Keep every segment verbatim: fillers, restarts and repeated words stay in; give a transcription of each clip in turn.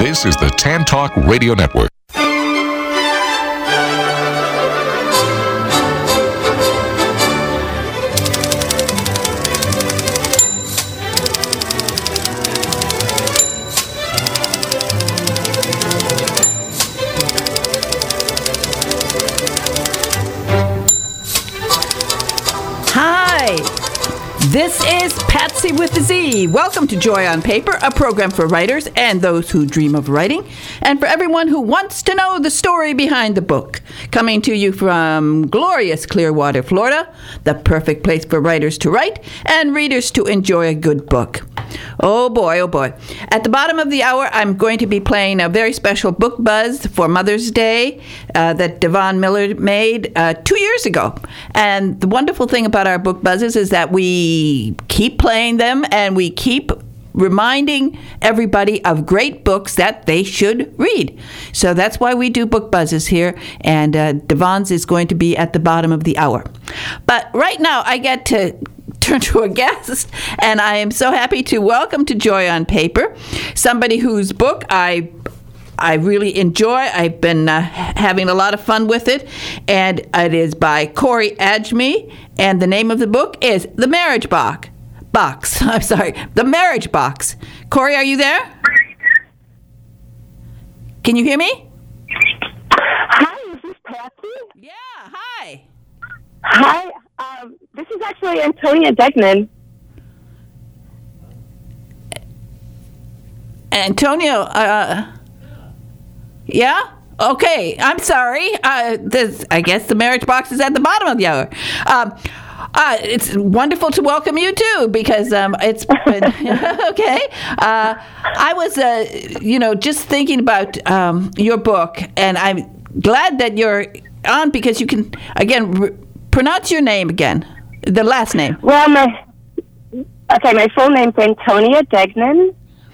This is the Tan Talk Radio Network. This is Patsy with a Z. Welcome to Joy on Paper, a program for writers and those who dream of writing, and for everyone who wants to know the story behind the book. Coming to you from glorious Clearwater, Florida, the perfect place for writers to write and readers to enjoy a good book. Oh boy, oh boy. At the bottom of the hour, I'm going to be playing a very special book buzz for Mother's Day uh, that Devon Miller made uh, two years ago. And the wonderful thing about our book buzzes is that we keep playing them and we keep reminding everybody of great books that they should read. So that's why we do book buzzes here, and uh, Devon's is going to be at the bottom of the hour. But right now, I get to turn to a guest, and I am so happy to welcome to Joy on Paper somebody whose book I I really enjoy. I've been uh, having a lot of fun with it, and it is by Corey Adjmi, and the name of the book is The Marriage Box. Box. I'm sorry, The Marriage Box. Corey, are you there? Can you hear me? Hi, is this Patsy? Yeah, hi. Hi, um, this is actually Antonia Degnan. Antonio, uh, yeah? Okay, I'm sorry. Uh, this, I guess the Marriage Box is at the bottom of the hour. Um, uh, it's wonderful to welcome you, too, because um, it's been, okay. Uh, I was, uh, you know, just thinking about um, your book, and I'm glad that you're on because you can, again, re- pronounce your name again, the last name. Well, my, okay, my full name's Antonia Degnan.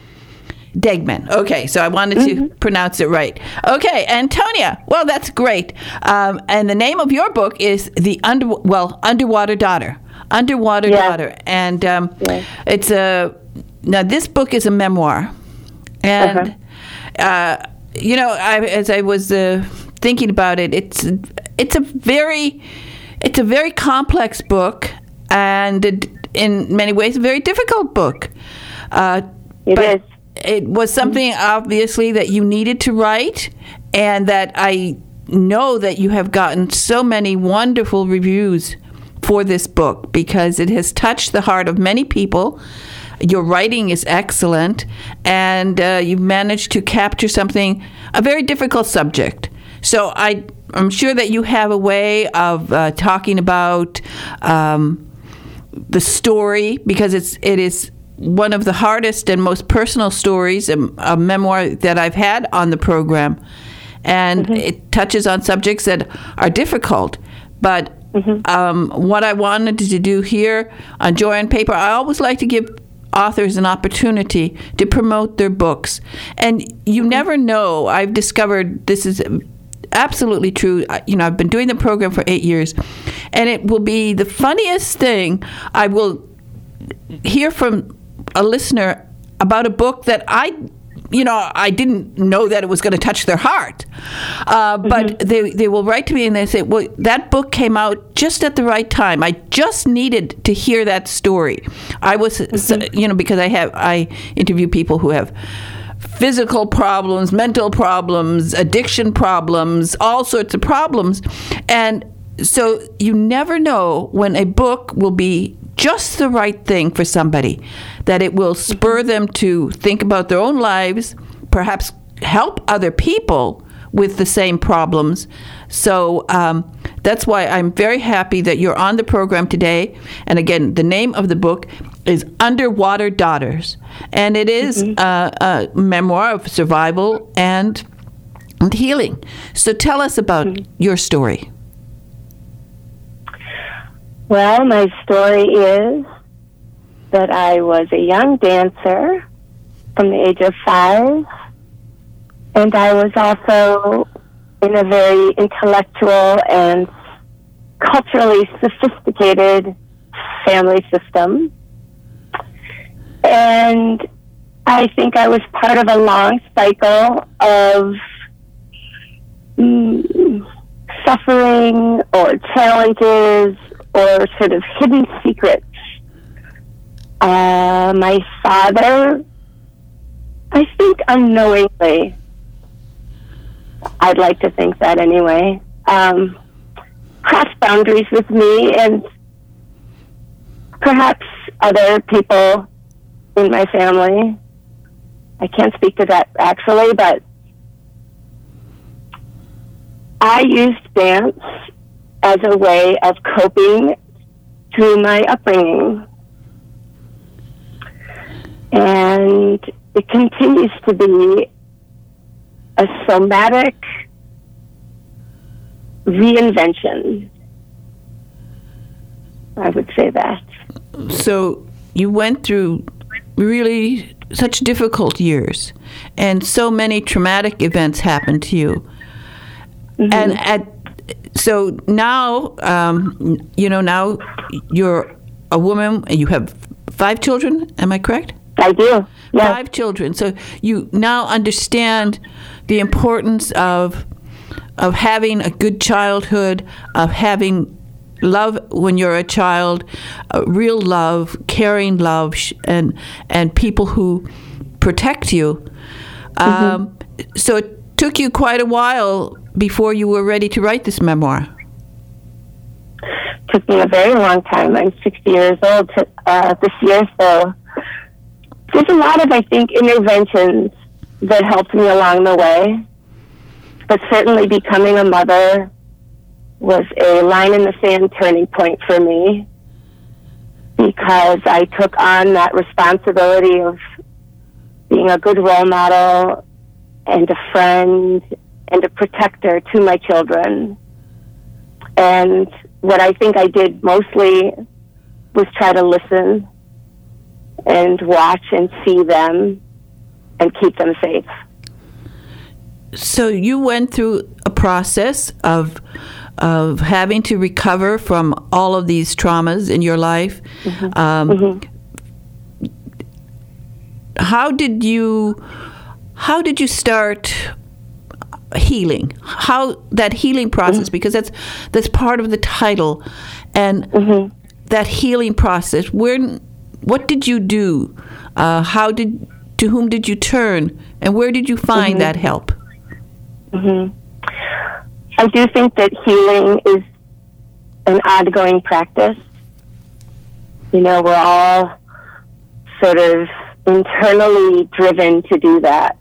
Degman. Okay, so I wanted to mm-hmm. pronounce it right. Okay, Antonia. Well, that's great. Um, and the name of your book is the under well Underwater Daughter. Underwater yeah. Daughter, and um, yeah. it's a now this book is a memoir, and uh-huh. uh, you know, I, as I was uh, thinking about it, it's it's a very it's a very complex book, and it, in many ways, a very difficult book. Uh, it but, is. It was something, obviously, that you needed to write, and that I know that you have gotten so many wonderful reviews for this book because it has touched the heart of many people. Your writing is excellent, and uh, you've managed to capture something, a very difficult subject. So I, I'm sure that you have a way of uh, talking about um, the story, because it's it is one of the hardest and most personal stories, a, a memoir that I've had on the program. And mm-hmm. it touches on subjects that are difficult. But mm-hmm. um, what I wanted to do here on Joy on Paper, I always like to give authors an opportunity to promote their books. And you mm-hmm. never know. I've discovered this is absolutely true. You know, I've been doing the program for eight years. And it will be the funniest thing. I will hear from a listener about a book that I, you know, I didn't know that it was going to touch their heart. Uh, mm-hmm. But they, they will write to me and they say, well, that book came out just at the right time. I just needed to hear that story. I was, mm-hmm. you know, because I have, I interview people who have physical problems, mental problems, addiction problems, all sorts of problems. And so you never know when a book will be just the right thing for somebody, that it will spur them to think about their own lives, perhaps help other people with the same problems. So um, that's why I'm very happy that you're on the program today. And again, the name of the book is Underwater Daughters. And it is mm-hmm. a, a memoir of survival and, and healing. So tell us about mm-hmm. your story. Well, my story is that I was a young dancer from the age of five, and I was also in a very intellectual and culturally sophisticated family system. And I think I was part of a long cycle of mm, suffering or challenges or sort of hidden secrets. Uh, my father, I think unknowingly, I'd like to think that anyway, um, crossed boundaries with me and perhaps other people in my family. I can't speak to that actually, but I used dance as a way of coping through my upbringing. And it continues to be a somatic reinvention. I would say that. So you went through really such difficult years, and so many traumatic events happened to you. Mm-hmm. And at so now, um, you know, now you're a woman and you have five children. Am I correct? I do. Yeah. Five children. So you now understand the importance of of having a good childhood, of having love when you're a child, uh, real love, caring love, sh- and and people who protect you. Um, mm-hmm. So it took you quite a while before you were ready to write this memoir. It took me a very long time. I'm sixty years old to, uh, this year, so there's a lot of, I think, interventions that helped me along the way. But certainly becoming a mother was a line in the sand turning point for me, because I took on that responsibility of being a good role model and a friend and a protector to my children. And what I think I did mostly was try to listen and watch and see them and keep them safe. So you went through a process of of having to recover from all of these traumas in your life. Mm-hmm. Um, mm-hmm. How did you how did you start healing? How that healing process, mm-hmm. because that's that's part of the title, and mm-hmm. that healing process. Where, what did you do? Uh, how did to whom did you turn, and where did you find mm-hmm. that help? Mm-hmm. I do think that healing is an ongoing practice. You know, we're all sort of internally driven to do that.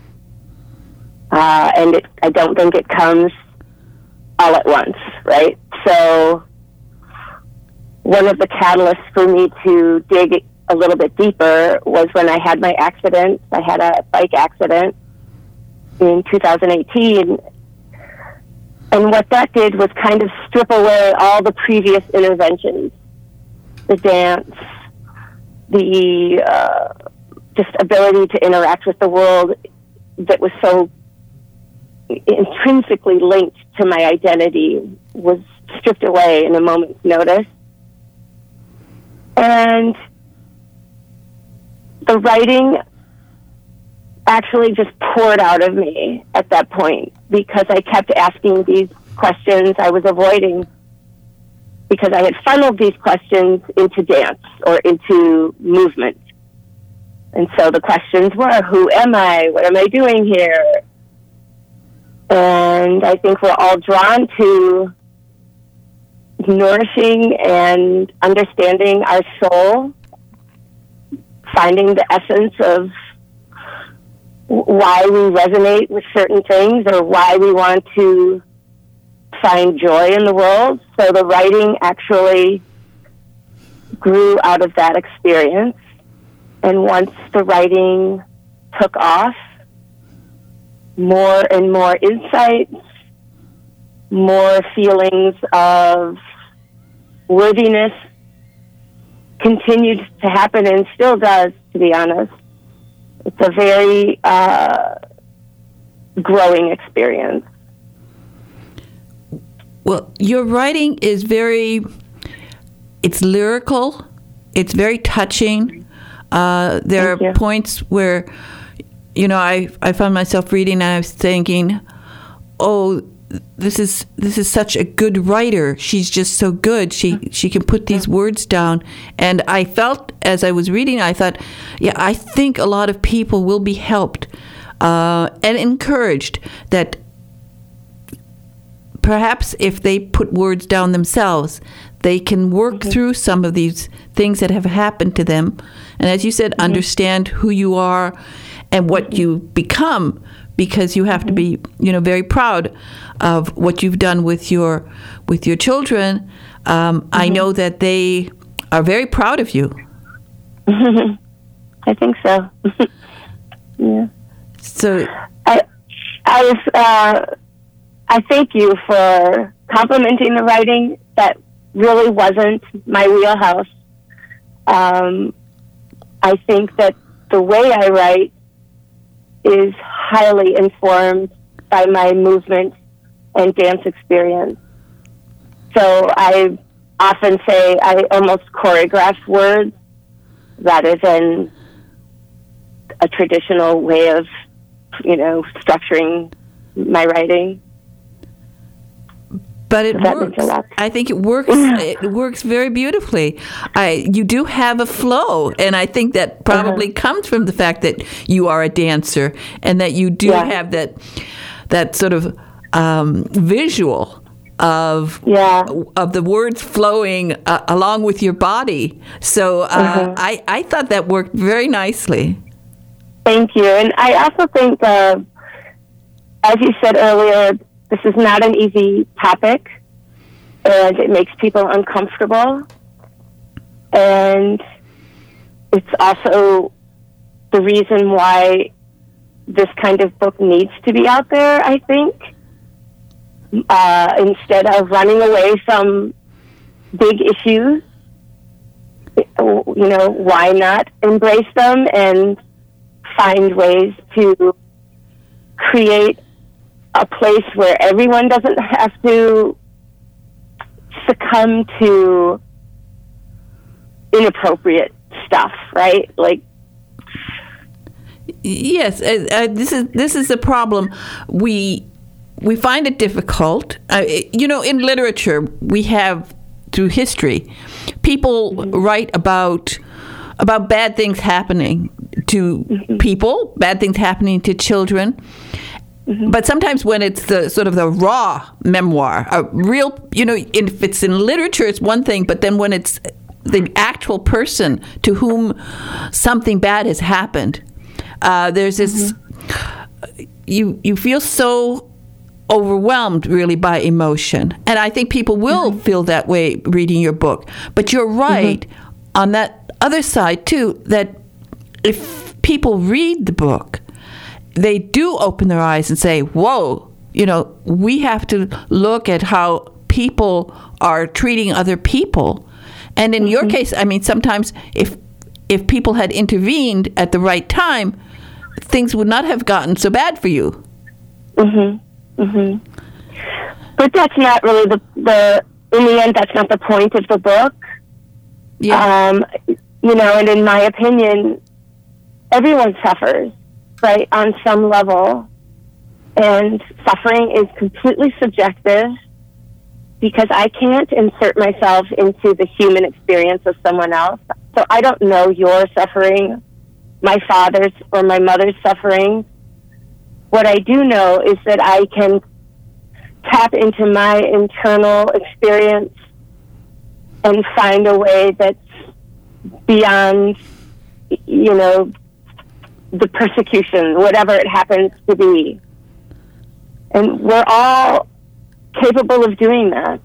Uh, and it, I don't think it comes all at once, right? So one of the catalysts for me to dig a little bit deeper was when I had my accident. I had a bike accident in two thousand eighteen. And what that did was kind of strip away all the previous interventions, the dance, the uh, just ability to interact with the world that was so intrinsically linked to my identity was stripped away in a moment's notice. And the writing actually just poured out of me at that point, because I kept asking these questions I was avoiding, because I had funneled these questions into dance or into movement. And so the questions were, who am I? What am I doing here? And I think we're all drawn to nourishing and understanding our soul, finding the essence of why we resonate with certain things or why we want to find joy in the world. So the writing actually grew out of that experience. And once the writing took off, more and more insights, more feelings of worthiness continued to happen, and still does, to be honest. It's a very uh, growing experience. Well, your writing is very, it's lyrical, it's very touching. Uh, there Thank are you. points where, you know, I I found myself reading and I was thinking, oh, this is this is such a good writer. She's just so good. She she can put these words down. And I felt as I was reading, I thought, yeah, I think a lot of people will be helped uh, and encouraged that perhaps if they put words down themselves, they can work mm-hmm. through some of these things that have happened to them. And as you said, mm-hmm. understand who you are and what mm-hmm. you become, because you have mm-hmm. to be, you know, very proud of what you've done with your with your children. Um, mm-hmm. I know that they are very proud of you. I think so. Yeah. So I I was uh, I thank you for complimenting the writing. That really wasn't my wheelhouse. Um, I think that the way I write is highly informed by my movement and dance experience. So I often say I almost choreograph words rather than a traditional way of, you know, structuring my writing. But it That works. means a lot. I think it works. It works very beautifully. I, you do have a flow, and I think that probably uh-huh. comes from the fact that you are a dancer and that you do yeah. have that that sort of um, visual of yeah. of the words flowing uh, along with your body. So uh, uh-huh. I I thought that worked very nicely. Thank you, and I also think, uh, as you said earlier, this is not an easy topic, and it makes people uncomfortable. And it's also the reason why this kind of book needs to be out there, I think. Uh, instead of running away from big issues, you know, why not embrace them and find ways to create a place where everyone doesn't have to succumb to inappropriate stuff, right? Like, yes, uh, uh, this is this is a problem. We we find it difficult. Uh, you know, in literature, we have through history, people mm-hmm. write about about bad things happening to mm-hmm. people, bad things happening to children. Mm-hmm. But sometimes when it's the sort of the raw memoir, a real, you know, if it's in literature, it's one thing. But then when it's the actual person to whom something bad has happened, uh, there's this, mm-hmm. you you feel so overwhelmed really by emotion. And I think people will mm-hmm. feel that way reading your book. But you're right mm-hmm. on that other side, too, that if people read the book, they do open their eyes and say, whoa, you know, we have to look at how people are treating other people. And in mm-hmm. your case, I mean, sometimes if if people had intervened at the right time, things would not have gotten so bad for you. Mm-hmm. Mm-hmm. But that's not really the, the, in the end, that's not the point of the book. Yeah. Um, you know, and in my opinion, everyone suffers, right, on some level. And suffering is completely subjective because I can't insert myself into the human experience of someone else. So I don't know your suffering, my father's or my mother's suffering. What I do know is that I can tap into my internal experience and find a way that's beyond, you know, the persecution, whatever it happens to be. And we're all capable of doing that.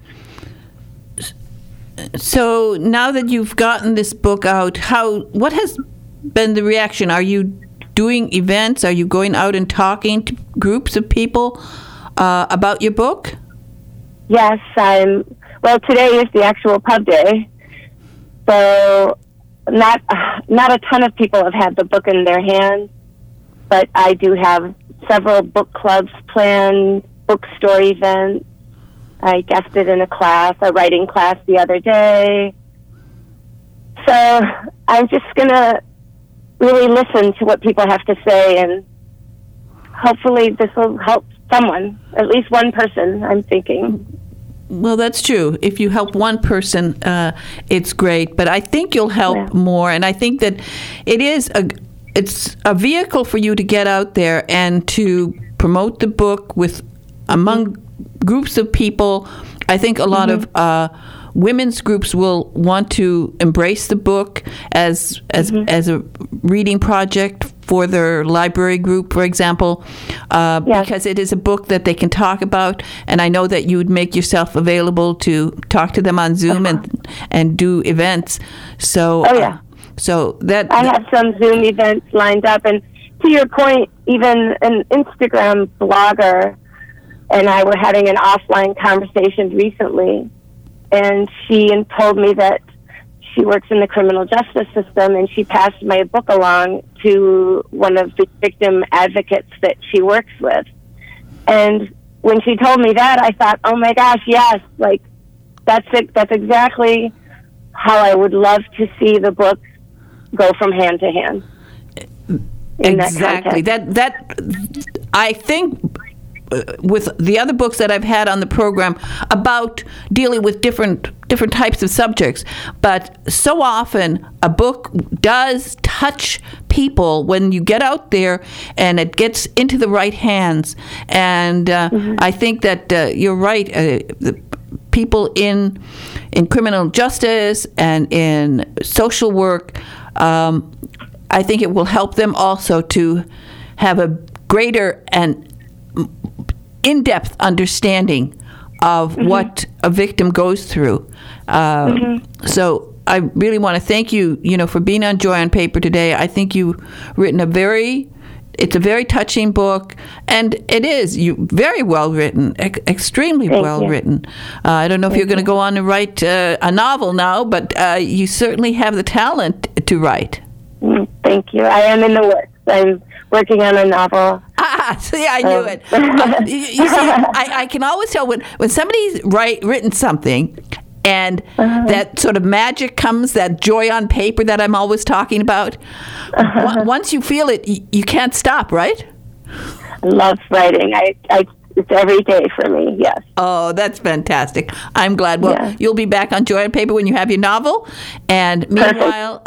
So now that you've gotten this book out, how what has been the reaction? Are you doing events? Are you going out and talking to groups of people uh, about your book? Yes, I'm. Well, today is the actual pub day, so not not a ton of people have had the book in their hands, but I do have several book clubs planned, bookstore events. I guested in a class, a writing class the other day. So I'm just going to really listen to what people have to say, and hopefully this will help someone, at least one person, I'm thinking. Well, that's true. If you help one person, uh, it's great. But I think you'll help Yeah. more. And I think that it is a, it's a vehicle for you to get out there and to promote the book with among groups of people. I think a lot Mm-hmm. of uh, women's groups will want to embrace the book as as Mm-hmm. as a reading project for their library group, for example, uh, Yes. because it is a book that they can talk about. And I know that you would make yourself available to talk to them on Zoom Uh-huh. and and do events. So, Oh, yeah. uh, so that I have some Zoom events lined up, and to your point, even an Instagram blogger and I were having an offline conversation recently, and she told me that she works in the criminal justice system, and she passed my book along to one of the victim advocates that she works with. And when she told me that, I thought, oh my gosh, yes, like that's it. That's exactly how I would love to see the book go from hand to hand. Exactly. That, that that I think uh, with the other books that I've had on the program about dealing with different different types of subjects, but so often a book does touch people when you get out there and it gets into the right hands. And uh, mm-hmm. I think that uh, you're right. Uh, the people in in criminal justice and in social work, um, I think it will help them also to have a greater and in-depth understanding of mm-hmm. what a victim goes through. Uh, mm-hmm. So I really want to thank you, you know, for being on Joy on Paper today. I think you've written a very, it's a very touching book, and it is you very well written, ex- extremely thank well you. written. Uh, I don't know if thank you're going to go on to write uh, a novel now, but uh, you certainly have the talent to write. Mm, thank you. I am in the works. I'm working on a novel. Ah, see, I knew um. it. Uh, you, you see, I, I can always tell when, when somebody's write, written something and uh-huh. that sort of magic comes, that joy on paper that I'm always talking about. Uh-huh. W- once you feel it, you, you can't stop, right? I love writing. I, I It's every day for me, yes. Oh, that's fantastic. I'm glad. Well, yeah. You'll be back on Joy on Paper when you have your novel. And meanwhile,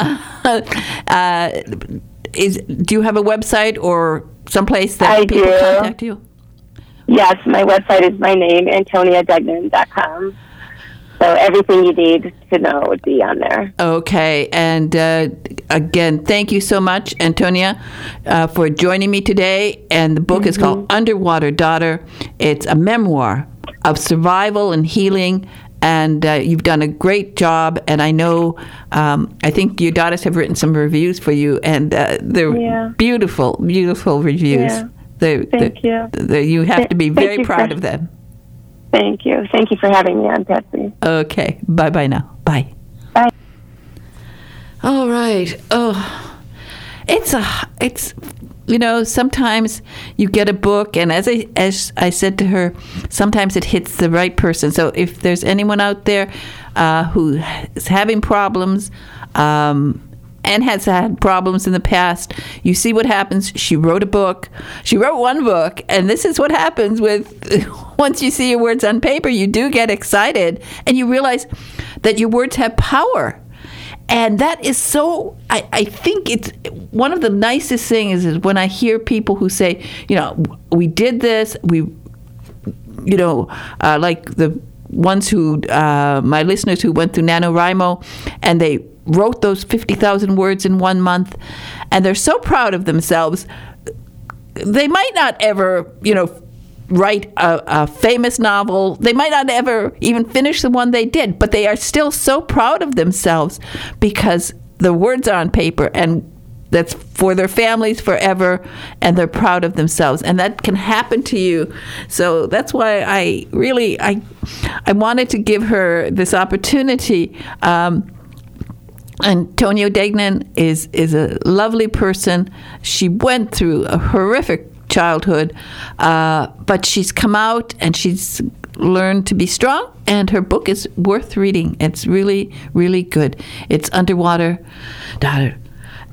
uh, is do you have a website or someplace that I people do. contact you? Yes, my website is my name, Antonia Degnan dot com. So everything you need to know would be on there. Okay. And uh, again, thank you so much, Antonia, uh, for joining me today. And the book mm-hmm. is called Underwater Daughter. It's a memoir of survival and healing. And uh, you've done a great job. And I know, um, I think your daughters have written some reviews for you. And uh, they're yeah. beautiful, beautiful reviews. Yeah. They're, thank they're, you. They're, you have Th- to be very proud for- of them. Thank you. Thank you for having me on, Patsy. Okay. Bye-bye now. Bye. Bye. All right. Oh, it's a, it's, you know, sometimes you get a book, and as I, as I said to her, sometimes it hits the right person. So if there's anyone out there uh, who is having problems, um, and has had problems in the past, you see what happens. She wrote a book. She wrote one book, and this is what happens with once you see your words on paper, you do get excited, and you realize that your words have power. And that is so, I, I think it's one of the nicest things is when I hear people who say, you know, we did this, we, you know, uh, like the ones who, uh, my listeners who went through NaNoWriMo, and they wrote those fifty thousand words in one month, and they're so proud of themselves. They might not ever, you know, write a, a famous novel. They might not ever even finish the one they did, but they are still so proud of themselves because the words are on paper, and that's for their families forever, and they're proud of themselves, and that can happen to you. So that's why I really, I, I wanted to give her this opportunity. Um, Antonia Degnan is, is a lovely person. She went through a horrific childhood, uh, but she's come out and she's learned to be strong, and her book is worth reading. It's really, really good. It's Underwater Daughter.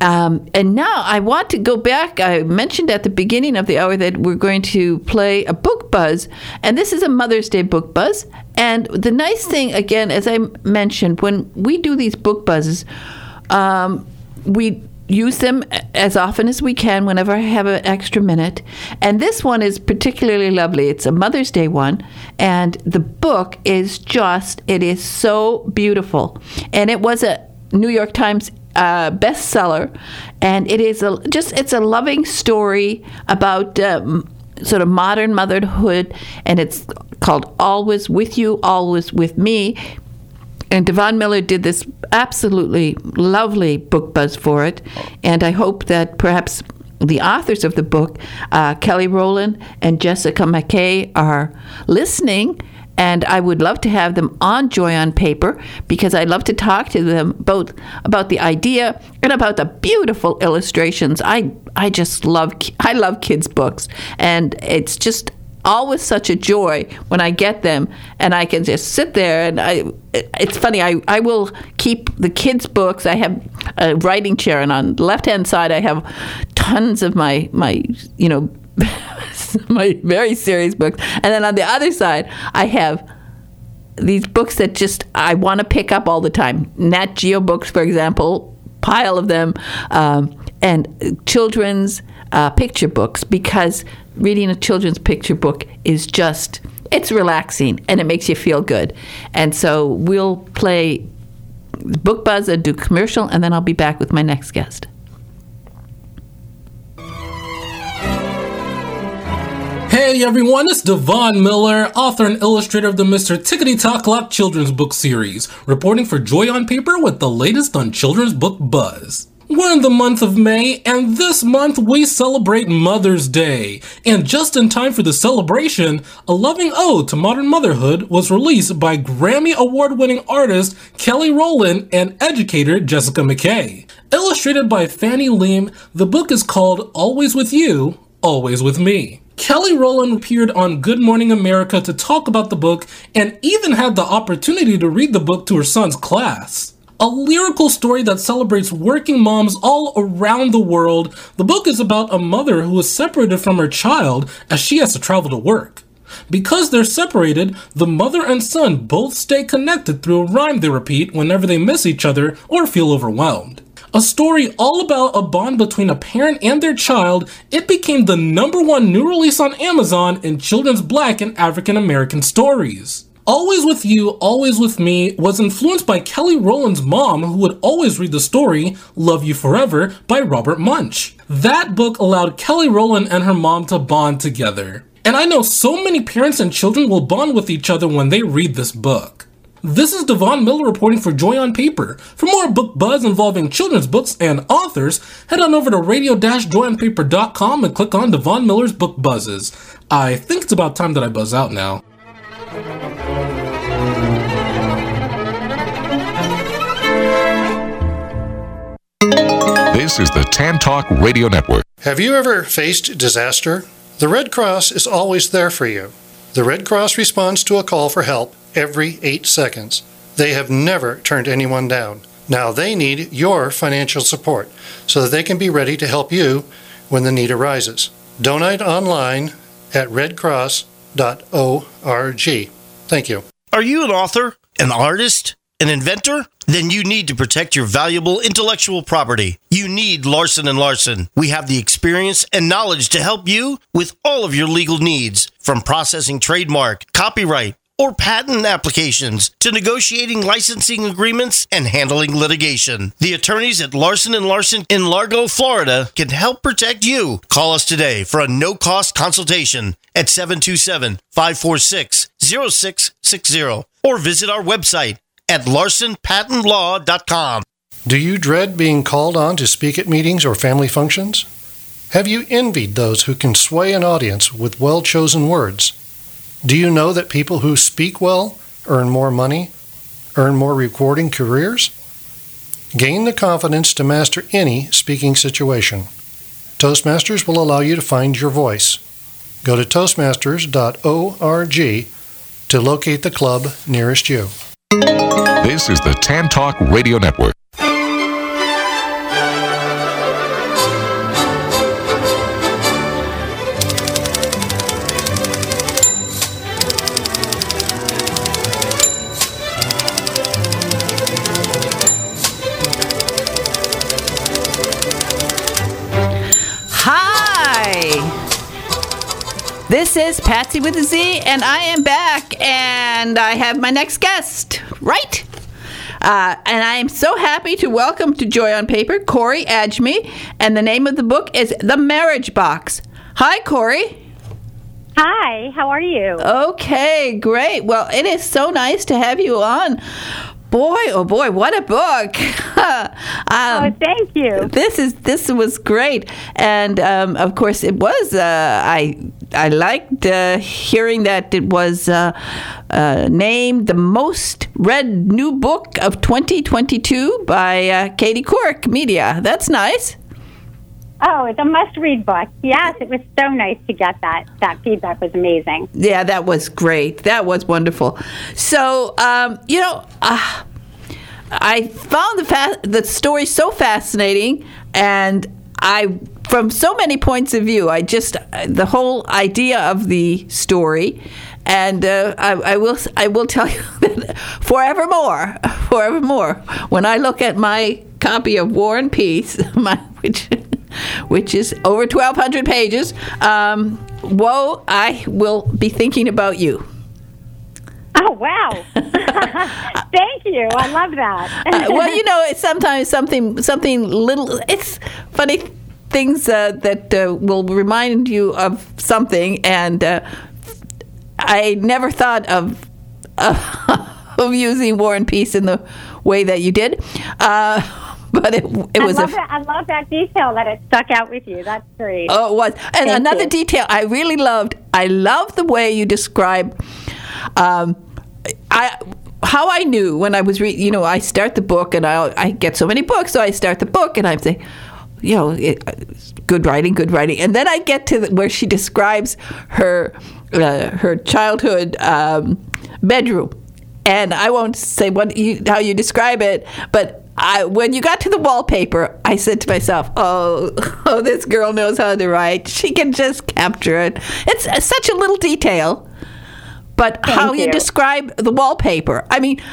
Um, and now I want to go back. I mentioned at the beginning of the hour that we're going to play a book buzz, and this is a Mother's Day book buzz. And the nice thing, again, as I mentioned, when we do these book buzzes, um, we use them as often as we can whenever I have an extra minute. And this one is particularly lovely. It's a Mother's Day one, and the book is just, it is so beautiful. And it was a New York Times uh, bestseller, and it is a just it's a loving story about um, sort of modern motherhood, and it's called Always With You, Always With Me. And Devon Miller did this absolutely lovely book buzz for it, and I hope that perhaps the authors of the book, uh, Kelly Rowland and Jessica McKay, are listening. And I would love to have them on Joy on Paper, because I'd love to talk to them both about the idea and about the beautiful illustrations. I I just love I love kids' books, and it's just always such a joy when I get them, and I can just sit there. And I it's funny, I, I will keep the kids' books. I have a writing chair, and on the left-hand side I have tons of my, my you know, my very serious books. And then on the other side, I have these books that just I want to pick up all the time. Nat Geo books, for example, pile of them, um, and children's uh, picture books, because reading a children's picture book is just, it's relaxing and it makes you feel good. And so we'll play Book Buzz and do commercial, and then I'll be back with my next guest. Hey everyone, it's Devon Miller, author and illustrator of the Mister Tickety Talk Clock children's book series, reporting for Joy on Paper with the latest on children's book buzz. We're in the month of May, and this month we celebrate Mother's Day. And just in time for the celebration, A Loving Ode to Modern Motherhood was released by Grammy Award-winning artist Kelly Rowland and educator Jessica McKay. Illustrated by Fannie Leem, the book is called Always With You, Always With Me. Kelly Rowland appeared on Good Morning America to talk about the book, and even had the opportunity to read the book to her son's class. A lyrical story that celebrates working moms all around the world, the book is about a mother who is separated from her child as she has to travel to work. Because they're separated, the mother and son both stay connected through a rhyme they repeat whenever they miss each other or feel overwhelmed. A story all about a bond between a parent and their child, it became the number one new release on Amazon in children's Black and African American stories. Always With You, Always With Me was influenced by Kelly Rowland's mom, who would always read the story Love You Forever by Robert Munsch. That book allowed Kelly Rowland and her mom to bond together. And I know so many parents and children will bond with each other when they read this book. This is Devon Miller reporting for Joy on Paper. For more book buzz involving children's books and authors, head on over to radio dash joy on paper dot com and click on Devon Miller's Book Buzzes. I think it's about time that I buzz out now. This is the Tan Talk Radio Network. Have you ever faced disaster? The Red Cross is always there for you. The Red Cross responds to a call for help every eight seconds. They have never turned anyone down. Now they need your financial support so that they can be ready to help you when the need arises. Donate online at red cross dot org. Thank you. Are you an author, an artist, an inventor? Then you need to protect your valuable intellectual property. You need Larson and Larson. We have the experience and knowledge to help you with all of your legal needs, from processing trademark, copyright, or patent applications to negotiating licensing agreements and handling litigation. The attorneys at Larson and Larson in Largo, Florida can help protect you. Call us today for a no-cost consultation at seven two seven, five four six, zero six six zero or visit our website at larson patent law dot com. Do you dread being called on to speak at meetings or family functions? Have you envied those who can sway an audience with well-chosen words? Do you know that people who speak well earn more money, earn more rewarding careers? Gain the confidence to master any speaking situation. Toastmasters will allow you to find your voice. Go to toastmasters dot org to locate the club nearest you. This is the Tan Talk Radio Network. This is Patsy with a Z, and I am back, and I have my next guest, right? Uh, and I am so happy to welcome to Joy on Paper, Corey Adjmi, and the name of the book is The Marriage Box. Hi, Corey. Hi, how are you? Okay, great. Well, it is so nice to have you on. Boy, oh boy, what a book! um, oh, thank you. This is this was great, and um, of course, it was. Uh, I I liked uh, hearing that it was uh, uh, named the most read new book of twenty twenty-two by uh, Katie Couric Media. That's nice. Oh, it's a must-read book. Yes, it was so nice to get that. That feedback was amazing. Yeah, that was great. That was wonderful. So, um, you know, uh, I found the fa- the story so fascinating, and I, from so many points of view, I just the whole idea of the story, and uh, I, I will I will tell you that forevermore, forevermore, when I look at my copy of War and Peace, my which. which is over twelve hundred pages, um, whoa, I will be thinking about you. Oh, wow. Thank you. I love that. uh, well, you know, it's sometimes something, something little, it's funny things uh, that uh, will remind you of something, and uh, I never thought of, uh, of using War and Peace in the way that you did. Uh, But it, it was I love, a, that, I love that detail that it stuck out with you. That's great. Oh, it was. And Thank another you. detail I really loved, I love the way you describe um, I how I knew when I was reading, you know, I start the book and I I get so many books, so I start the book and I'm saying, you know, it, good writing, good writing. And then I get to the, where she describes her, uh, her childhood um, bedroom. And I won't say what you, how you describe it, but I, when you got to the wallpaper, I said to myself, oh, oh, this girl knows how to write. She can just capture it. It's uh, such a little detail, but Thank how you. you describe the wallpaper. I mean,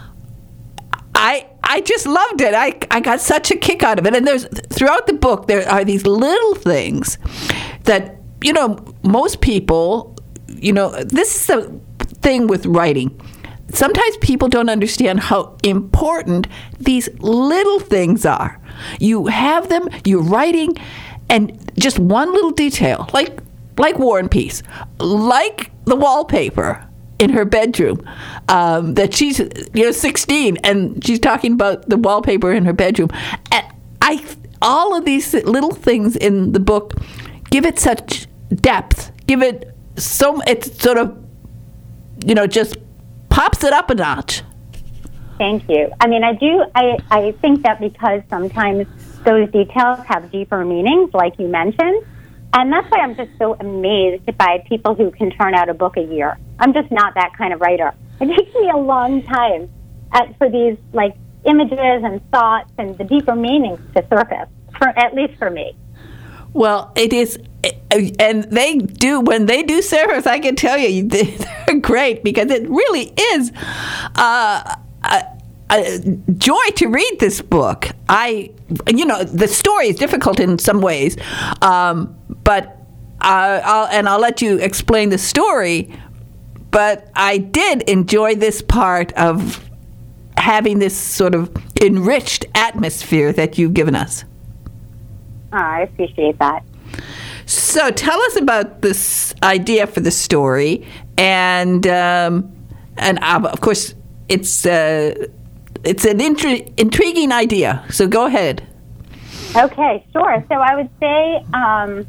I I just loved it. I, I got such a kick out of it. And there's throughout the book, there are these little things that, you know, most people, you know, this is the thing with writing. Sometimes people don't understand how important these little things are. You have them, you're writing, and just one little detail, like like War and Peace, like the wallpaper in her bedroom, um, that she's you know sixteen and she's talking about the wallpaper in her bedroom. And I, all of these little things in the book give it such depth, give it so it's sort of you know just. pops it up a notch. Thank you. I mean, I do, I, I think that because sometimes those details have deeper meanings, like you mentioned, and that's why I'm just so amazed by people who can turn out a book a year. I'm just not that kind of writer. It takes me a long time at, for these, like, images and thoughts and the deeper meanings to surface, for at least for me. Well, it is, and they do, when they do surface, I can tell you, they're great because it really is uh, a, a joy to read this book. I, you know, the story is difficult in some ways, um, but uh, I'll, and I'll let you explain the story, but I did enjoy this part of having this sort of enriched atmosphere that you've given us. Oh, I appreciate that. So tell us about this idea for the story, and um, and uh, of course it's uh, it's an intri- intriguing idea. So go ahead. Okay, sure. So I would say, um,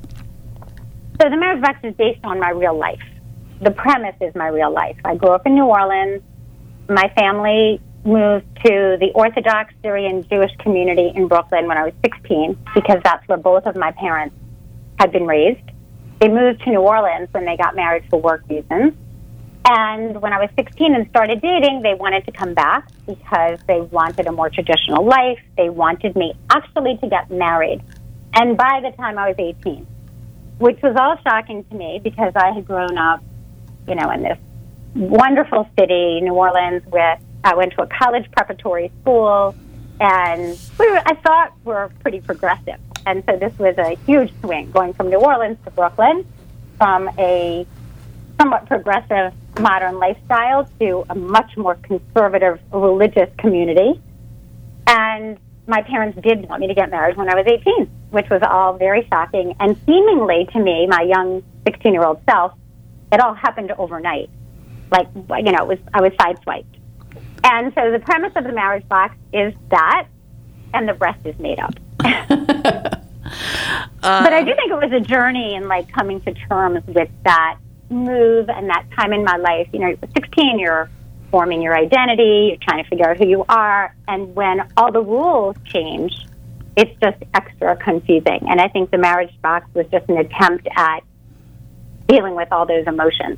so The Marriage Box is based on my real life. The premise is my real life. I grew up in New Orleans. My family moved to the Orthodox Syrian Jewish community in Brooklyn when I was sixteen, because that's where both of my parents had been raised. They moved to New Orleans when they got married for work reasons. And when I was sixteen and started dating, they wanted to come back because they wanted a more traditional life. They wanted me actually to get married. And by the time I was eighteen, which was all shocking to me because I had grown up, you know, in this wonderful city, New Orleans, where I went to a college preparatory school, and we were, I thought we were pretty progressive. And so this was a huge swing, going from New Orleans to Brooklyn. from a somewhat progressive modern lifestyle to a much more conservative religious community. And my parents did want me to get married when I was eighteen, which was all very shocking. And seemingly to me, my young sixteen-year-old self, it all happened overnight. Like, you know, it was I was sideswiped. And so the premise of the marriage box is that, and the rest is made up. uh, but I do think it was a journey in, like, coming to terms with that move and that time in my life. You know, you're sixteen, you're forming your identity, you're trying to figure out who you are, and when all the rules change, it's just extra confusing. And I think the marriage box was just an attempt at dealing with all those emotions.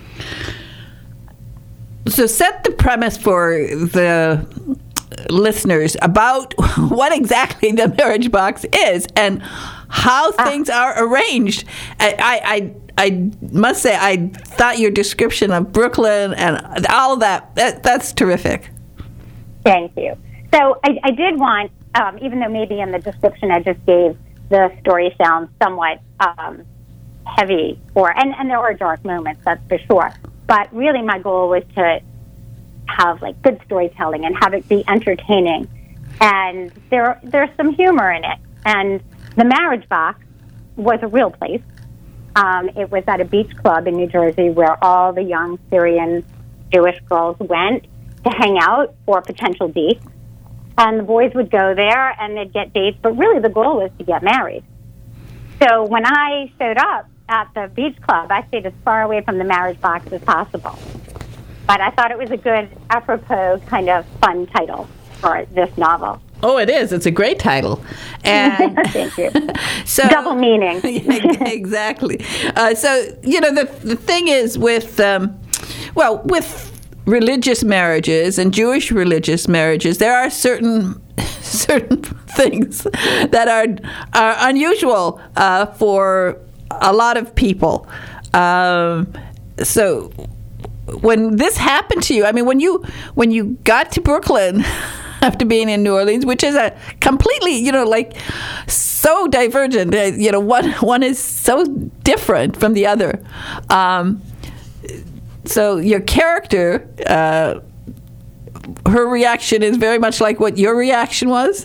So set the premise for the listeners about what exactly the marriage box is and how things ah. are arranged. I, I, I must say, I thought your description of Brooklyn and all of that, that that's terrific. Thank you. So I, I did want, um, even though maybe in the description I just gave, the story sounds somewhat um, heavy, or and, and there are dark moments, that's for sure. But really my goal was to have like good storytelling and have it be entertaining. And there there's some humor in it. And the marriage box was a real place. Um, it was at a beach club in New Jersey where all the young Syrian Jewish girls went to hang out for potential dates. And the boys would go there and they'd get dates, but really the goal was to get married. So when I showed up at the beach club, I stayed as far away from the marriage box as possible. But I thought it was a good, apropos, kind of fun title for this novel. Oh, it is. It's a great title. And thank you. So, double meaning. Exactly. Uh, so, you know, the the thing is with, um, well, with religious marriages and Jewish religious marriages, there are certain certain things that are are unusual uh, for a lot of people. Um, so when this happened to you, I mean, when you when you got to Brooklyn after being in New Orleans, which is a completely, you know, like so divergent, uh, you know, one one is so different from the other. Um, so your character, uh, her reaction is very much like what your reaction was?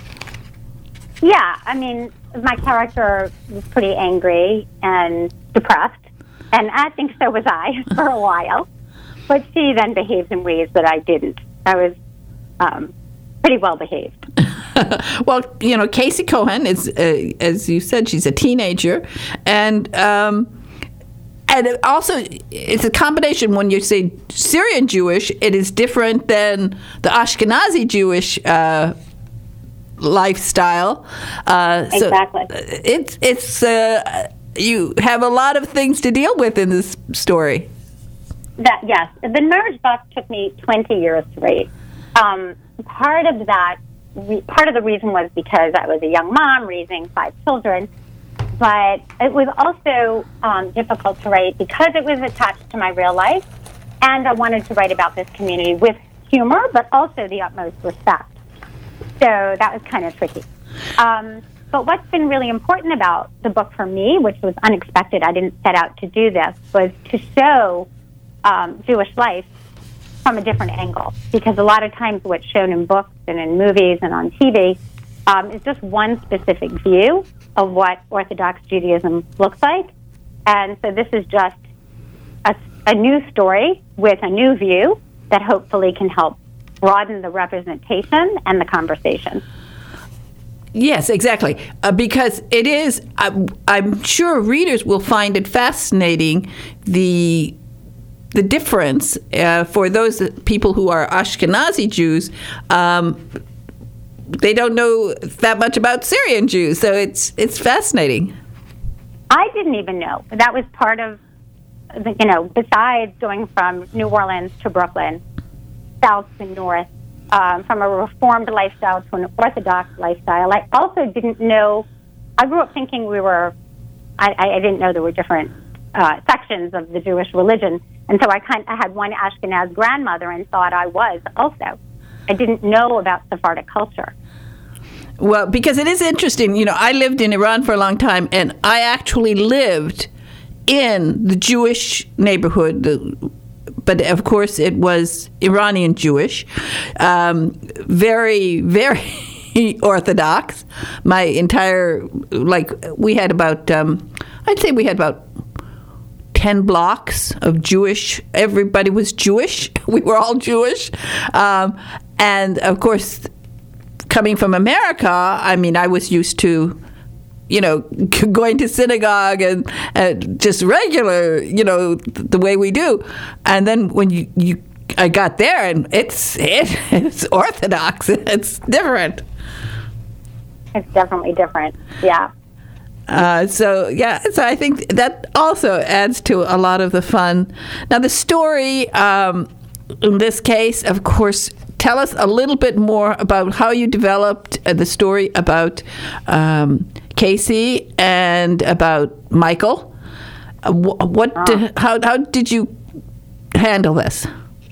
Yeah, I mean, my character was pretty angry and depressed, and I think so was I for a while. But she then behaved in ways that I didn't. I was um, pretty well behaved. Well, you know, Casey Cohen is, uh, as you said, she's a teenager, and um, and it also it's a combination. When you say Syrian Jewish, it is different than the Ashkenazi Jewish Uh, lifestyle. Uh, exactly. So it's it's uh, you have a lot of things to deal with in this story. That yes, the marriage box took me twenty years to write. Um, part of that, re- part of the reason was because I was a young mom raising five children, but it was also um, difficult to write because it was attached to my real life, and I wanted to write about this community with humor, but also the utmost respect. So that was kind of tricky. Um, but what's been really important about the book for me, which was unexpected, I didn't set out to do this, was to show um, Jewish life from a different angle. Because a lot of times what's shown in books and in movies and on T V um, is just one specific view of what Orthodox Judaism looks like. And so this is just a, a new story with a new view that hopefully can help broaden the representation and the conversation. Yes, exactly. Uh, because it is, I'm, I'm sure readers will find it fascinating, the the difference uh, for those people who are Ashkenazi Jews. Um, they don't know that much about Syrian Jews, so it's it's fascinating. I didn't even know. That was part of, the, you know, besides going from New Orleans to Brooklyn, south to north, um, from a reformed lifestyle to an Orthodox lifestyle. I also didn't know, I grew up thinking we were, I, I didn't know there were different uh, sections of the Jewish religion. And so I kind I had one Ashkenaz grandmother and thought I was also. I didn't know about Sephardic culture. Well, because it is interesting. You know, I lived in Iran for a long time, and I actually lived in the Jewish neighborhood, the, but of course it was Iranian Jewish, um, very, very Orthodox. My entire, like, we had about, um, I'd say we had about ten blocks of Jewish. Everybody was Jewish. We were all Jewish. Um, and of course, coming from America, I mean, I was used to, you know, going to synagogue and, and just regular, you know, the way we do. And then when you, you I got there, and it's it, it's Orthodox. It's different. It's definitely different. Yeah. Uh, so yeah, so I think that also adds to a lot of the fun. Now the story, um, in this case, of course, tell us a little bit more about how you developed uh, the story about um, Casey and about Michael. Uh, wh- what? Oh. Did, how how did you handle this?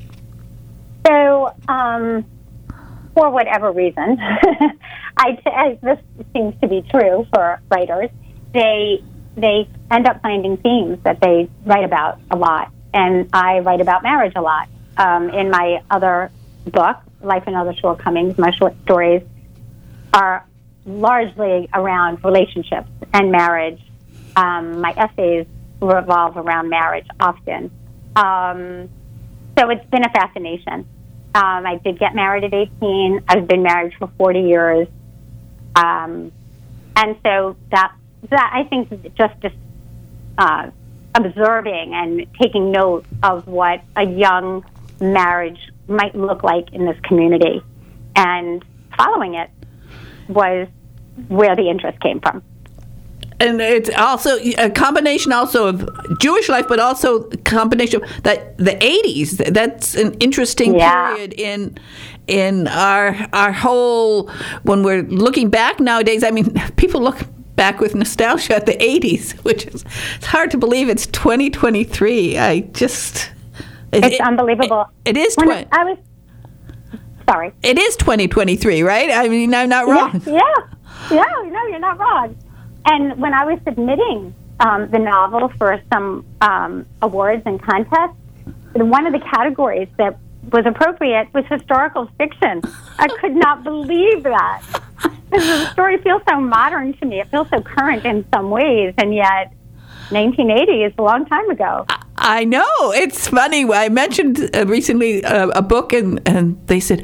So, um, for whatever reason, I, t- I this seems to be true for writers. They they end up finding themes that they write about a lot, and I write about marriage a lot. Um, in my other book, Life and Other Shortcomings, my short stories are largely around relationships and marriage. Um, my essays revolve around marriage often. Um, so it's been a fascination. Um, I did get married at eighteen. I've been married for forty years. Um, and so that, that I think just, just uh, observing and taking note of what a young marriage might look like in this community and following it was where the interest came from. And it's also a combination also of Jewish life, but also a combination of that the eighties. That's an interesting Yeah. period in in our our whole, when we're looking back nowadays. I mean, people look back with nostalgia at the eighties, which is, it's hard to believe it's twenty twenty-three. I just it, It's it, unbelievable. It, it is When twenty. I was sorry. It is twenty twenty-three, right? I mean, I'm not wrong. Yeah, yeah, yeah. No, you're not wrong. And when I was submitting um, the novel for some um, awards and contests, one of the categories that was appropriate was historical fiction. I could not believe that. The story feels so modern to me. It feels so current in some ways, and yet nineteen eighty is a long time ago. I know. It's funny. I mentioned uh, recently uh, a book, and, and they said,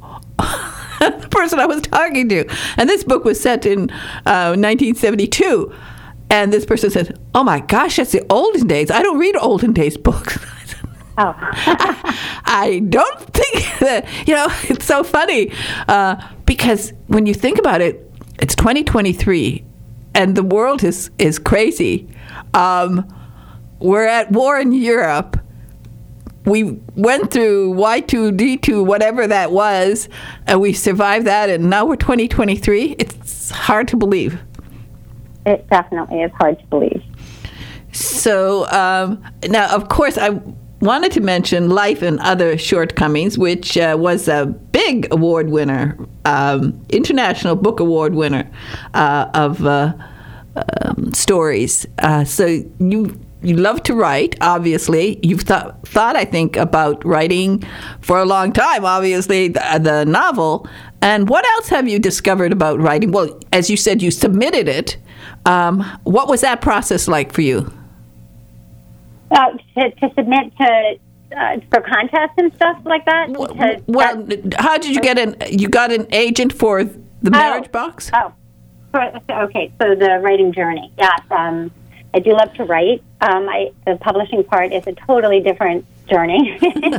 the person I was talking to, and this book was set in uh, nineteen seventy-two, and this person said, oh my gosh, that's the olden days. I don't read olden days books. Oh. I, I don't think that, you know, it's so funny uh, because when you think about it, it's twenty twenty-three and the world is, is crazy. Um, we're at war in Europe. We went through Y two D two, whatever that was, and we survived that, and now we're twenty twenty-three. It's hard to believe. It definitely is hard to believe. So um, now, of course, I wanted to mention Life and Other Shortcomings, which uh, was a big award winner, um, International Book Award winner uh, of uh, um, stories. Uh, so you you love to write, obviously. You've thought, thought, I think, about writing for a long time, obviously, the, the novel. And what else have you discovered about writing? Well, as you said, you submitted it. Um, what was that process like for you? Uh, to, to submit to uh, for contests and stuff like that. Because Well, how did you get an? You got an agent for the marriage box? Oh, for, okay. So the writing journey. Yes, um, I do love to write. Um, I, the publishing part is a totally different journey.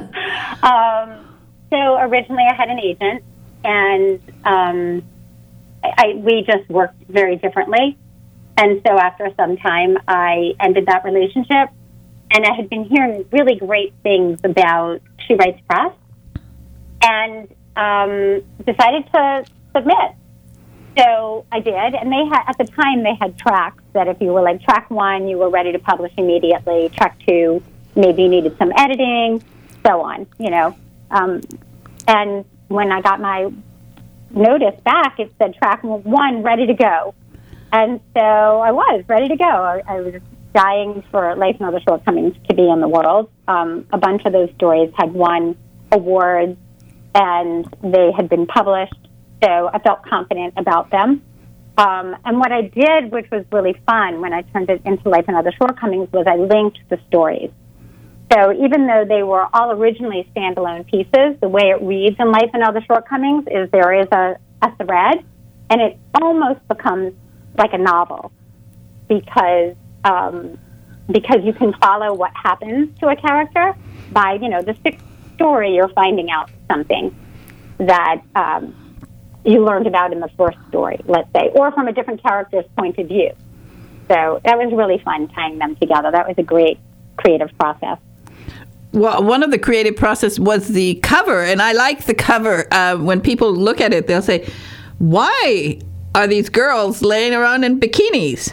um, so originally, I had an agent, and um, I, I we just worked very differently. And so after some time, I ended that relationship. And I had been hearing really great things about She Writes Press, and um, decided to submit. So I did, and they had, at the time, they had tracks that if you were like track one, you were ready to publish immediately. Track two, maybe you needed some editing, so on, you know. Um, and when I got my notice back, it said track one, ready to go. And so I was ready to go. I, I was dying for Life and Other Shortcomings to be in the world. Um, a bunch of those stories had won awards, and they had been published, so I felt confident about them. Um, and what I did, which was really fun when I turned it into Life and Other Shortcomings, was I linked the stories. So even though they were all originally standalone pieces, the way it reads in Life and Other Shortcomings is there is a, a thread, and it almost becomes like a novel because um, because you can follow what happens to a character by, you know, the sixth story you're finding out something that um, you learned about in the first story, let's say, or from a different character's point of view. So that was really fun tying them together. That was a great creative process. Well, one of the creative process was the cover, and I like the cover. Uh, when people look at it, they'll say, why are these girls laying around in bikinis?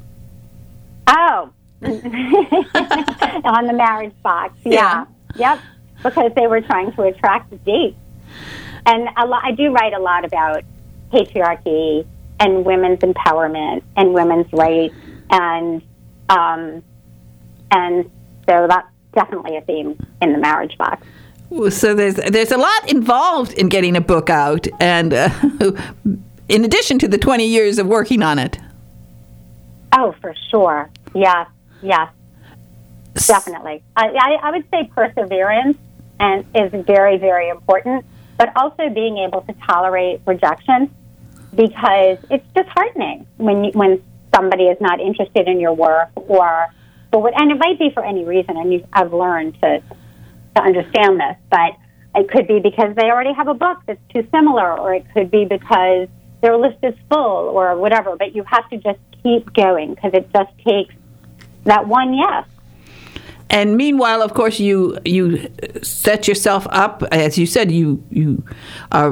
Oh, on the marriage box, yeah. yeah. Yep, because they were trying to attract dates. And a lot, I do write a lot about patriarchy and women's empowerment and women's rights, and um, and so that's definitely a theme in the marriage box. So there's there's a lot involved in getting a book out, and uh, in addition to the twenty years of working on it. Oh, for sure. Yes, yes, definitely. I, I, I would say perseverance and is very, very important, but also being able to tolerate rejection, because it's disheartening when you, when somebody is not interested in your work, or for what, and it might be for any reason. And you, I've learned to to understand this, but it could be because they already have a book that's too similar, or it could be because their list is full, or whatever. But you have to just keep going, because it just takes that one yes. And meanwhile, of course, you you set yourself up, as you said, you you are.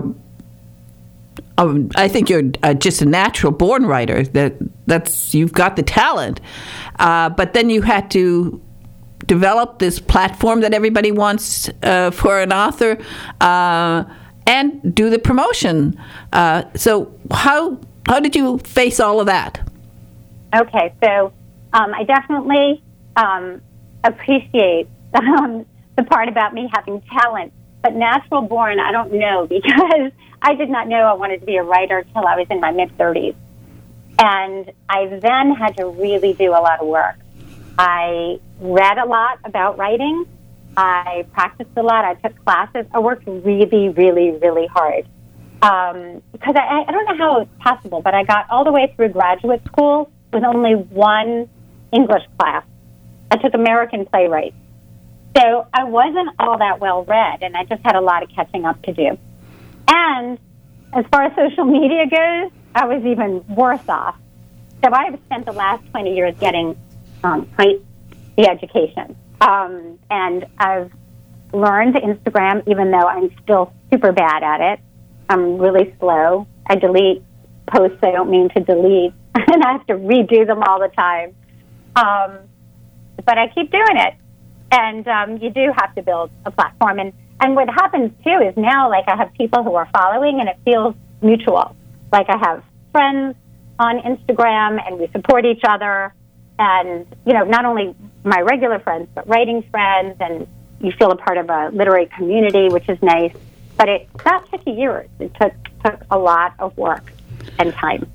Um, I think you're uh, just a natural born writer. That that's you've got the talent, uh, but then you had to develop this platform that everybody wants uh, for an author, uh, and do the promotion. Uh, so how how did you face all of that? Okay, so um, I definitely um, appreciate um, the part about me having talent, but natural born, I don't know, because I did not know I wanted to be a writer till I was in my mid-thirties. And I then had to really do a lot of work. I read a lot about writing. I practiced a lot. I took classes. I worked really, really, really hard. Um, because I, I don't know how it's possible, but I got all the way through graduate school with only one English class. I took American playwright. So I wasn't all that well read, and I just had a lot of catching up to do. And as far as social media goes, I was even worse off. So I have spent the last twenty years getting um, quite the education. Um, and I've learned Instagram, even though I'm still super bad at it. I'm really slow. I delete posts I don't mean to delete, and I have to redo them all the time. Um, but I keep doing it. And um, you do have to build a platform. And, and what happens, too, is now, like, I have people who are following, and it feels mutual. Like, I have friends on Instagram, and we support each other. And, you know, not only my regular friends, but writing friends, and you feel a part of a literary community, which is nice. But it that took years. It took, took a lot of work and time.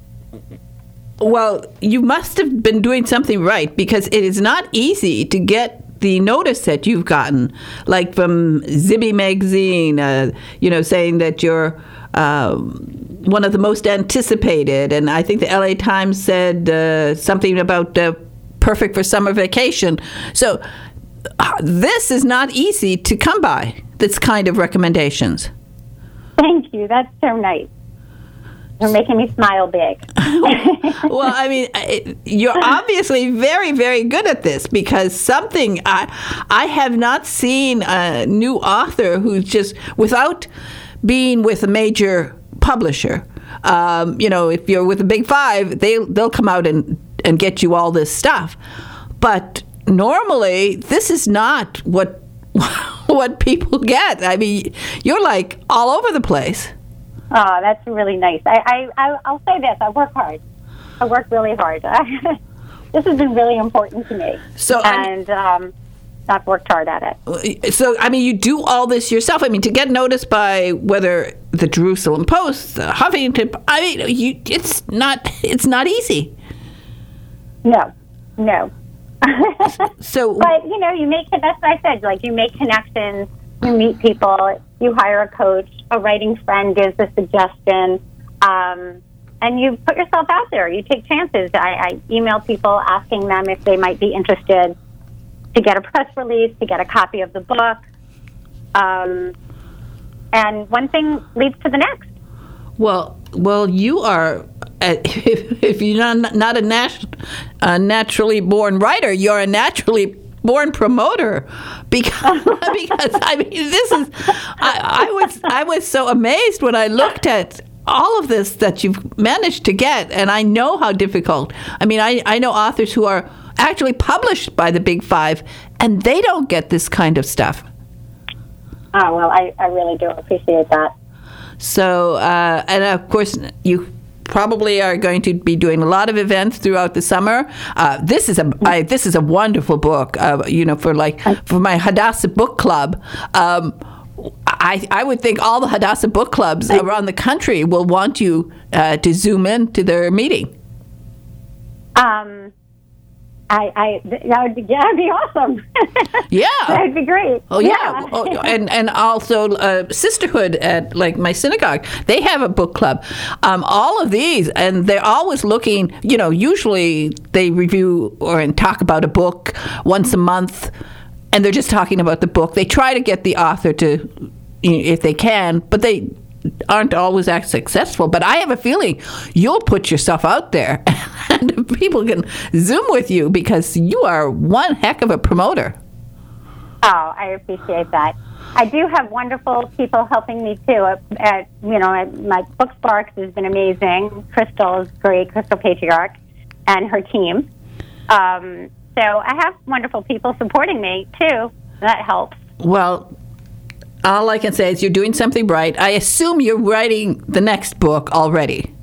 Well, you must have been doing something right, because it is not easy to get the notice that you've gotten, like from Zibby magazine, uh, you know, saying that you're uh, one of the most anticipated. And I think the L A Times said uh, something about uh, perfect for summer vacation. So uh, this is not easy to come by, this kind of recommendations. Thank you. That's so nice. You're making me smile big. Well, I mean, it, you're obviously very, very good at this, because something I I have not seen a new author who's just, without being with a major publisher. Um, you know, if you're with the big five, they they'll come out and and get you all this stuff. But normally, this is not what what people get. I mean, you're like all over the place. Oh, that's really nice. I, I, I, I'll say this. I work hard. I work really hard. this has been really important to me. So, and um, I've worked hard at it. So, I mean, you do all this yourself. I mean, to get noticed by whether the Jerusalem Post, the Huffington, I mean, you, it's not it's not easy. No, no. So, but you know, you make that's what I said. Like you make connections, you meet people, you hire a coach, a writing friend gives a suggestion, um, and you put yourself out there. You take chances. I, I email people asking them if they might be interested to get a press release, to get a copy of the book, um, and one thing leads to the next. Well, well, you are. If, if you're not, not a, nat- a naturally born writer, you're a naturally born promoter. Because, because I mean, this is. I, I was I was so amazed when I looked at all of this that you've managed to get, and I know how difficult. I mean, I, I know authors who are actually published by the Big Five, and they don't get this kind of stuff. Oh, well, I, I really do appreciate that. So, uh, and of course, you probably are going to be doing a lot of events throughout the summer. Uh, this is a I, this is a wonderful book. Uh, you know, for like for my Hadassah book club. Um, I, I would think all the Hadassah book clubs around the country will want you uh, to zoom in to their meeting. Um, I, I that would be that would be awesome. Yeah, that would be great. Oh yeah, yeah. Oh, and and also uh, Sisterhood at like my synagogue, they have a book club. Um, all of these, and they're always looking. You know, usually they review or and talk about a book once a month, and they're just talking about the book. They try to get the author to, if they can, but they aren't always that successful. But I have a feeling you'll put yourself out there and people can Zoom with you because you are one heck of a promoter. Oh, I appreciate that. I do have wonderful people helping me too. At, at you know, at my Book Sparks has been amazing. Crystal is great, Crystal Patriarch, and her team. Um, so I have wonderful people supporting me too. That helps. Well, all I can say is you're doing something right. I assume you're writing the next book already.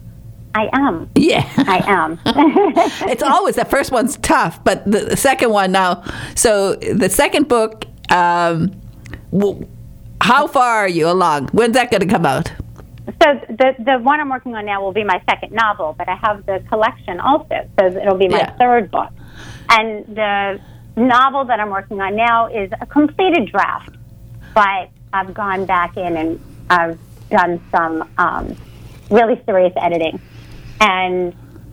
I am. Yeah. I am. It's always, the first one's tough, but the, the second one now. So the second book, um, w- how far are you along? When's that going to come out? So the the one I'm working on now will be my second novel, but I have the collection also, so it'll be my Yeah. third book. And the novel that I'm working on now is a completed draft, but I've gone back in and I've done some um, really serious editing. And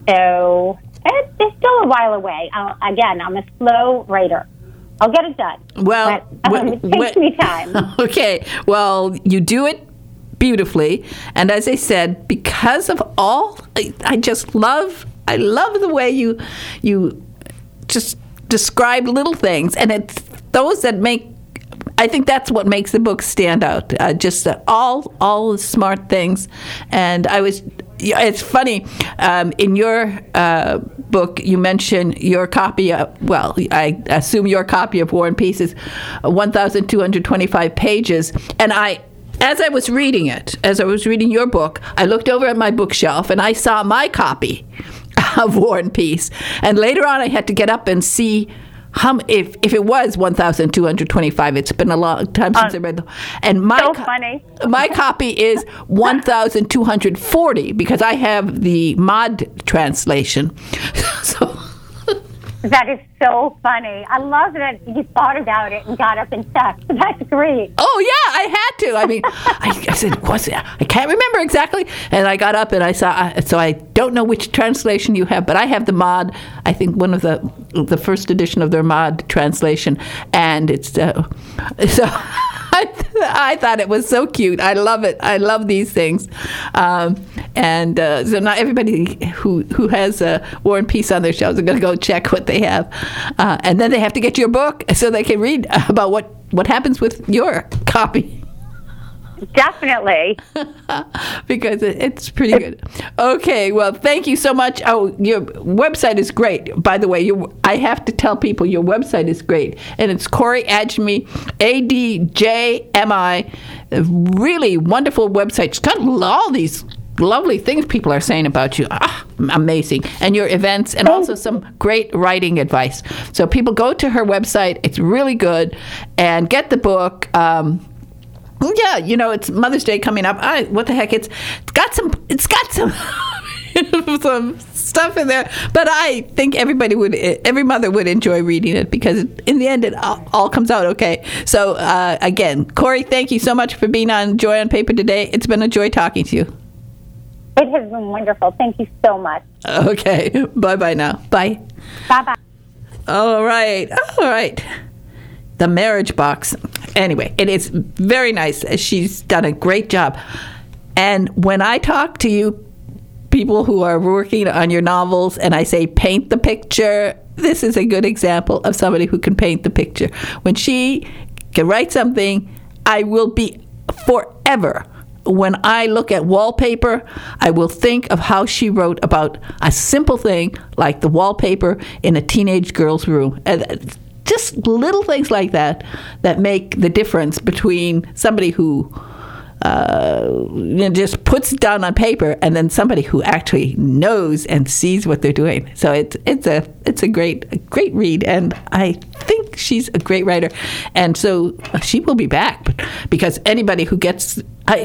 so it's, it's still a while away. I'll, again, I'm a slow writer. I'll get it done. Well, but, um, it takes wh- me time. Okay. Well, you do it beautifully. And as I said, because of all, I, I just love, I love the way you, you just describe little things. And it's those that make, I think that's what makes the book stand out. Uh, just uh, all all the smart things. And I was, it's funny, um, in your uh, book, you mention your copy of, well, I assume your copy of War and Peace is one thousand two hundred twenty-five pages. And I, as I was reading it, as I was reading your book, I looked over at my bookshelf and I saw my copy of War and Peace. And later on, I had to get up and see How, if if it was one thousand two hundred twenty-five, it's been a long time since uh, I read them. And my so co- funny. my copy is one thousand two hundred forty because I have the mod translation. So that is so funny. I love that you thought about it and got up and checked. That's great. Oh yeah, I had to. I mean, I, I said, "What's it?" I can't remember exactly. And I got up and I saw. So I don't know which translation you have, but I have the mod. I think one of the the first edition of their mod translation, and it's uh, so. I, I thought it was so cute. I love it. I love these things. Um, and uh, so not everybody who who has uh, War and Peace on their shelves are going to go check what they have. Uh, and then they have to get your book so they can read about what, what happens with your copy. Definitely. Because it, it's pretty good. Okay, well, thank you so much. Oh, your website is great. By the way, you, I have to tell people your website is great. And it's Corey Adjmi, A D J M I. A really wonderful website. It's got all these lovely things people are saying about you. Ah, amazing. And your events, and also some great writing advice. So people go to her website. It's really good. And get the book. Um, yeah, you know, it's Mother's Day coming up. I, what the heck? It's, it's got some, it's got some, some stuff in there. But I think everybody would, every mother would enjoy reading it, because in the end, it all, all comes out okay. So uh, again, Corey, thank you so much for being on Joy on Paper today. It's been a joy talking to you. It has been wonderful. Thank you so much. Okay. Bye-bye now. Bye. Bye-bye. All right. All right. The Marriage Box. Anyway, it is very nice. She's done a great job. And when I talk to you, people who are working on your novels, and I say paint the picture, this is a good example of somebody who can paint the picture. When she can write something, I will be forever. When I look at wallpaper, I will think of how she wrote about a simple thing like the wallpaper in a teenage girl's room. And just little things like that that make the difference between somebody who uh, you know, just puts down on paper, and then somebody who actually knows and sees what they're doing. So it's it's a it's a great a great read, and I think she's a great writer, and so she will be back, because anybody who gets I.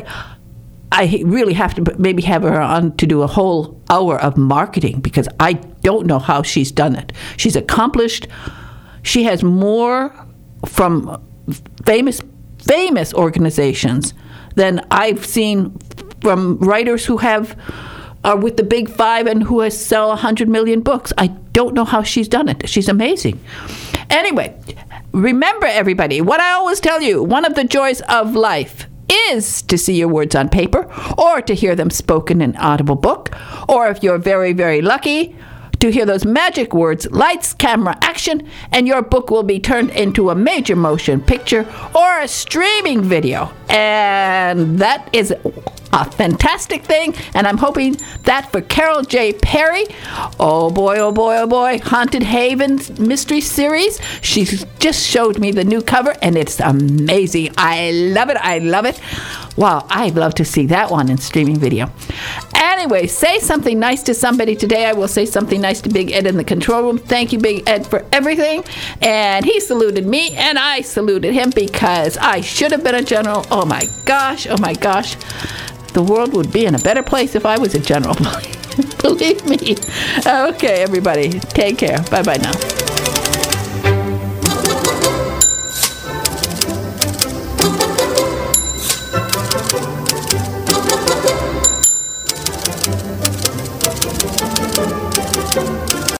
I really have to maybe have her on to do a whole hour of marketing, because I don't know how she's done it. She's accomplished. She has more from famous famous organizations than I've seen from writers who have are with the big five and who has sell one hundred million books. I don't know how she's done it. She's amazing. Anyway, remember, everybody, what I always tell you, one of the joys of life is to see your words on paper, or to hear them spoken in audible book, or if you're very, very lucky, to hear those magic words, lights, camera, action, and your book will be turned into a major motion picture or a streaming video. And that is a fantastic thing, and I'm hoping that for Carol J. Perry, oh boy, oh boy, oh boy, Haunted Haven mystery series, she just showed me the new cover, and it's amazing. I love it, I love it. Wow, I'd love to see that one in streaming video. Anyway, say something nice to somebody today. I will say something nice to Big Ed in the control room. Thank you, Big Ed, for everything. And he saluted me, and I saluted him, because I should have been a general. Oh my gosh, oh my gosh. The world would be in a better place if I was a general. Believe me. Okay, everybody, take care. Bye-bye now.